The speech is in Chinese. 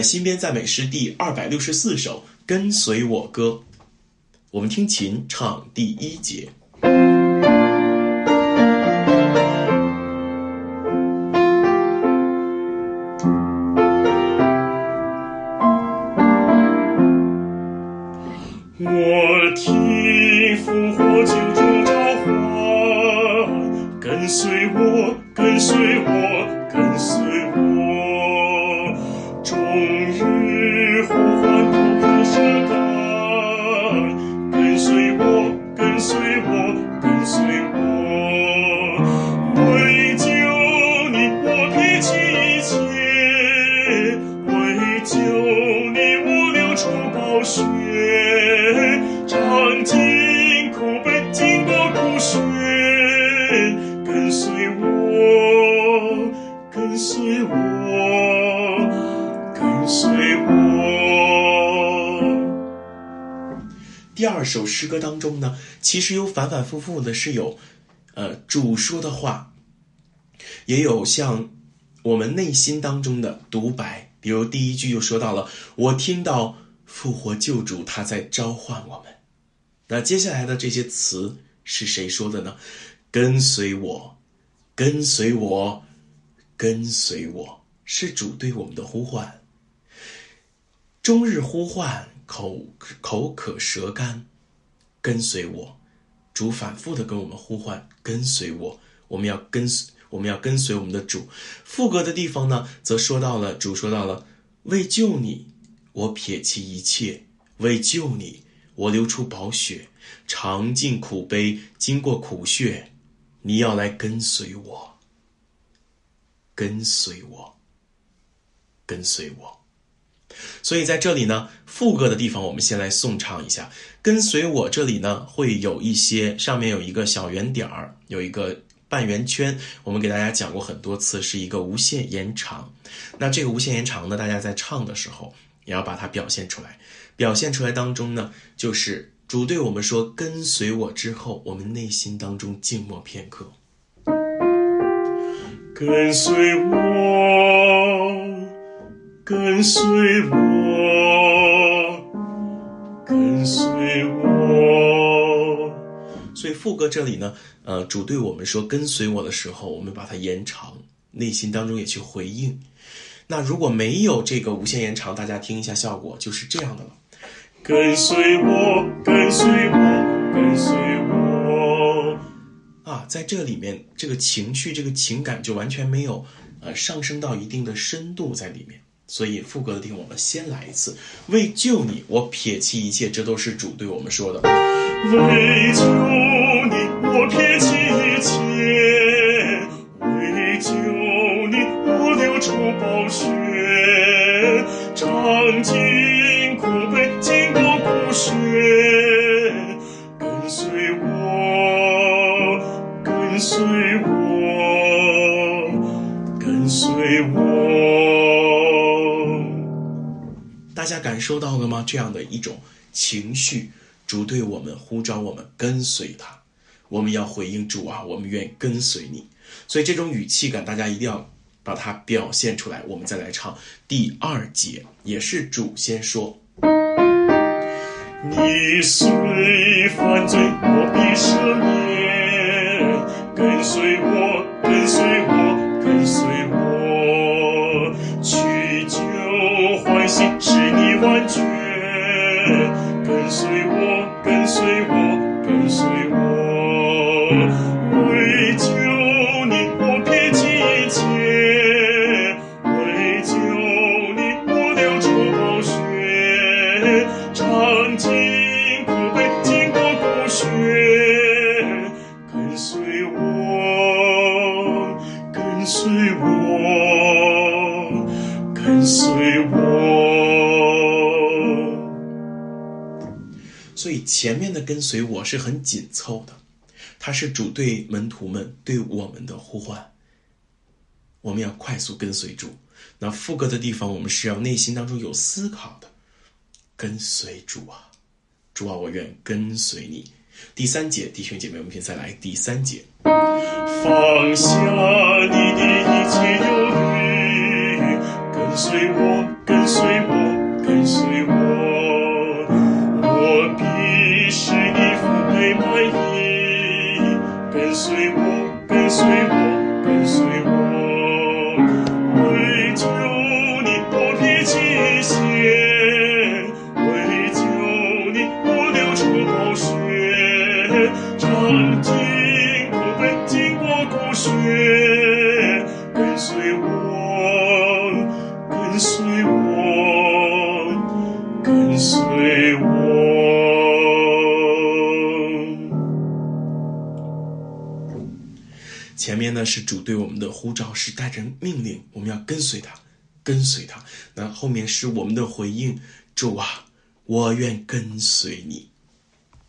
新编赞美诗第264首《跟随我歌》，我们听琴唱第1节。 我听复活救主召唤，跟随我，跟随我，跟随我，终日呼唤不可舍感，跟随我，跟随我，跟随我，为救你我撇弃一切，为救你我流出宝血，尝尽苦悲，经过苦学，跟随我，跟随我，跟随我。 第2首诗歌当中呢，其实有反反复复的是有主说的话，也有像我们内心当中的独白。比如第1句就说到了，我听到复活救主他在召唤我们。那接下来的这些词是谁说的呢？跟随我，跟随我，跟随我，是主对我们的呼唤。终日呼唤，口渴舌干，跟随我。主反复的跟我们呼唤，跟随我，我们要跟随我们的主。副歌的地方呢，则说到了，主说到了，为救你我撇弃一切，为救你我流出宝血，尝尽苦悲，经过苦穴，你要来跟随我，跟随我，跟随我。所以在这里呢，副歌的地方我们先来诵唱一下。跟随我这里呢，会有一些上面有一个小圆点儿，有一个半圆圈，我们给大家讲过很多次，是一个无限延长。那这个无限延长呢，大家在唱的时候也要把它表现出来。表现出来当中呢，就是主对我们说跟随我之后，我们内心当中静默片刻。 跟随我，跟随我，跟随我。 所以副歌这里呢，主对我们说跟随我的时候，我们把它延长，内心当中也去回应。那如果没有这个无限延长，大家听一下效果就是这样的了。 跟随我，跟随我，跟随我。 在这里面这个情绪这个情感就完全没有上升到一定的深度在里面。所以副歌的地方我们先来一次，为救你我撇弃一切，这都是主对我们说的。 为救你我撇弃一切，为救你我流出宝血，尝尽苦悲，经过苦学，跟随我，跟随我，跟随我。 大家感受到了吗？这样的一种情绪，主对我们呼召我们跟随他，我们要回应主啊，我们愿意跟随你。所以这种语气感大家一定要把它表现出来。我们再来唱第2节，也是主先说， 你虽犯罪我必赦免，跟随我，跟随我，跟随我，去救欢喜使你完全，跟随我，跟随我，跟随我，为救你我撇弃一切，为救你我流出宝血，尝尽苦悲，经过苦学，跟随我，跟随我，跟随我。 所以前面的跟随我是很紧凑的，它是主对门徒们对我们的呼唤，我们要快速跟随主。那副歌的地方我们是要内心当中有思考的，跟随主啊，主啊，我愿跟随你。第3节，弟兄姐妹，我们再来第3节。 放下你的一切忧虑，跟随我， 跟随我，跟随我。我必使你福杯满溢，跟随我，跟随我，跟随我。为救你破皮弃血，为救你我流出宝血，尝尽苦悲，经过骨血，跟随我，跟随我，跟随我。 前面呢是主对我们的呼召，是带着命令，我们要跟随他，跟随他。那后面是我们的回应，主啊，我愿跟随你。